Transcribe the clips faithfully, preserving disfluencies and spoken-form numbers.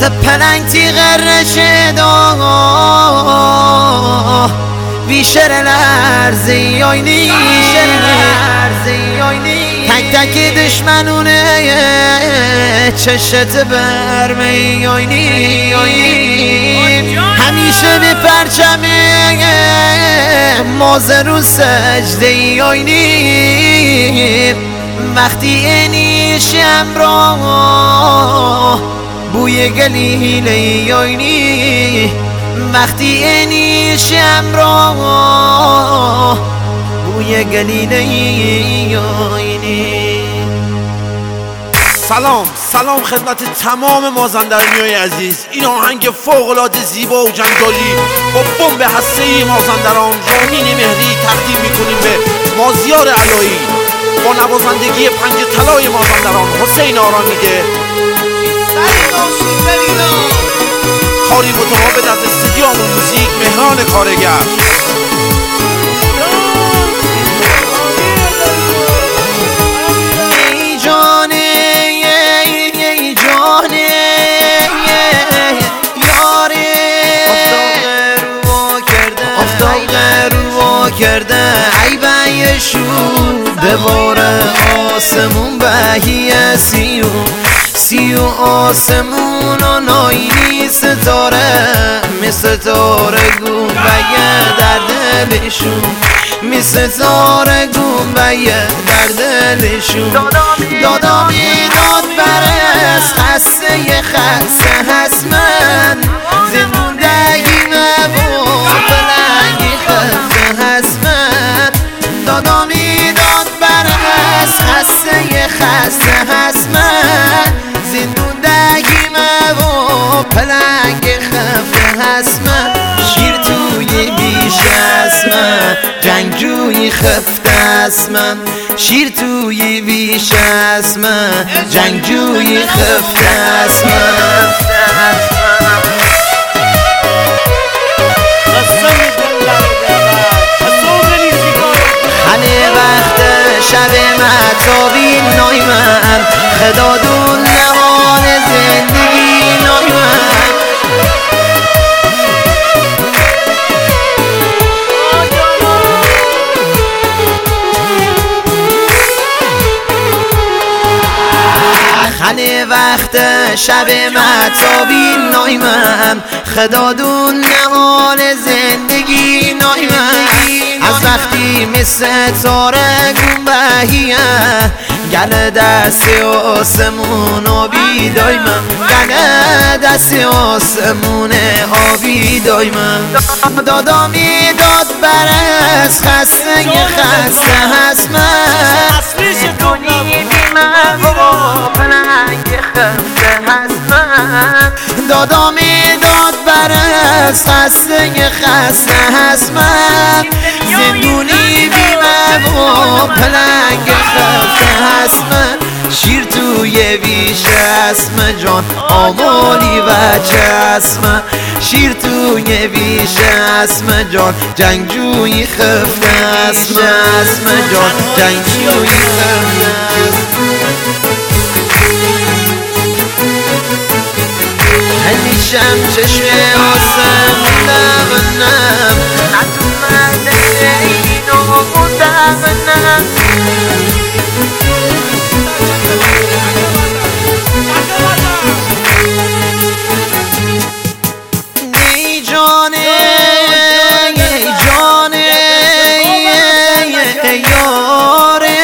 پلنگ تیغ رشدا بیشتر لرزی آینی تک تک دشمنونه چشت برمی آینی همیشه به پرچم مازر و سجده آینی وقتی اینیشم را بوی گلیله آینی وقتی اینیشم را بوی گلیله آینی. سلام سلام خدمت تمام مازندرانیای عزیز. این آهنگ فوق‌العاده زیبا و جنجالی با بمب هسته‌ای مازندران رامین مهری تقدیم می‌کنیم به مازیار علایی با نوازندگی پنج طلای مازندران حسین آرامیده. کاری متقابل از استودیو موزیک مهران کارگر. ای جانه ای جانه یاره افتاق رو کرده ای بیشون دوار آسمون بهیه سیو سیو آسمون و ناینی ستاره می ستاره گون بیه در دلشون می ستاره گون بیه در دلشون دادا میداد برست خسته یه خسته هست من زندگی مبا بلنگی خسته هست من دادا میداد برست خسته یه خسته هست من زندگی مبا پلنگ خفته هست من شیر توی بیش است من جنگجوی خفته است من شیر توی بیش است من جنگجوی خفته است من خانه وقت شب متابی نای من خدا دون نهان زندگی نای من خانه وقت شب متابی نای من خدا دون نهان زندگی نای من از وقتی مثل تاره گنبهیه گل دست آسمون آبی دای من گل دست آسمون آبی دای من دادا میداد برست خسته خسته هست من دنی بیمه و پلنگ خسته هست من دادا میداد برست خسته خسته هست من زندونی بیمه و پلنگ خسته هست من شیر توی بیش اسم جان آمالی و چسم شیر توی بیش اسم جان جنگجوی خفته اسم اسم جان جنگجوی خفته همیشم چشم آسمون دمنم نتومده اینو دمنم ای جانه ای جانه ای یاره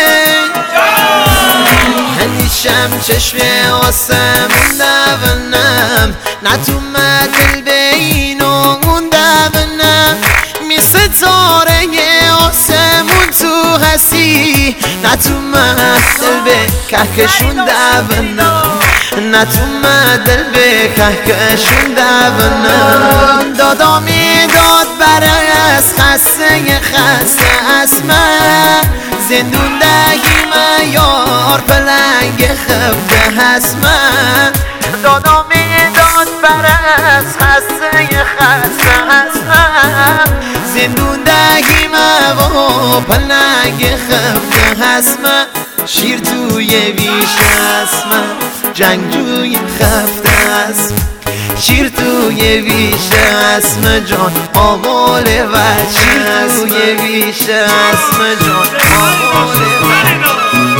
همیشم چشم آسمون دمنم نتومد دل به اینو دمنم می ستاره آسمون تو هستی نتومد دل به کهکشون دمنم نتومد دل به کهکشون دمنم دادا میداد برست خسته خسته است من زندوندگی یار پلنگ خفته هست من دادا میداد برست خسته خسته هست من زندوندگی و پلنگ خفته هست من شیر توی بیش است من جنگجوی خفته است شیر توی ویشه اسم جان آمال وجه شیر توی ویشه اسم جان آمال وجه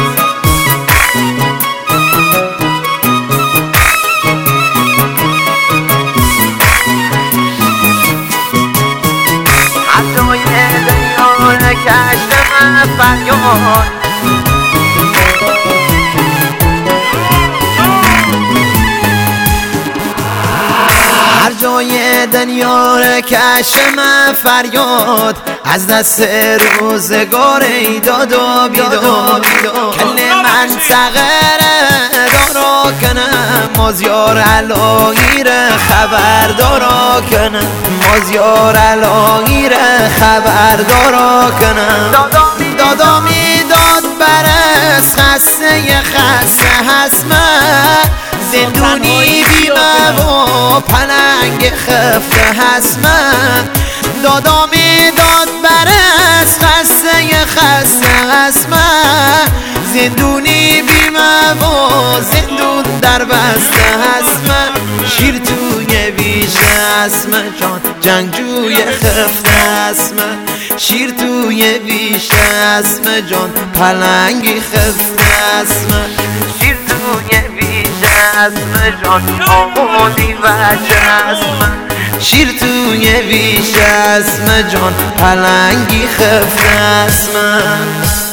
کشتم فریاد هر جای دنیا کشتم فریاد از دست روزگار ای داد و بیداد کل منطقه دارا کنم مازیار الهی را خبردارا کنم مازیار الهی را خبردارا کنم دادا میداد برس خسته خسته هست من زندونی بیمه و پلنگ خفته هست من دادا میداد برس خسته خسته هست من زندونی بیمه و زندون در بسته هست من شیر توی ویشه اسم جان جنگجوی خفته هست من شیر توی ویشه اسم جان پلنگی خفته هست من شیر توی ویشه اسم جان آمودی وجه هست من شیر توی ویشه اسم جان پلنگی خفته هست من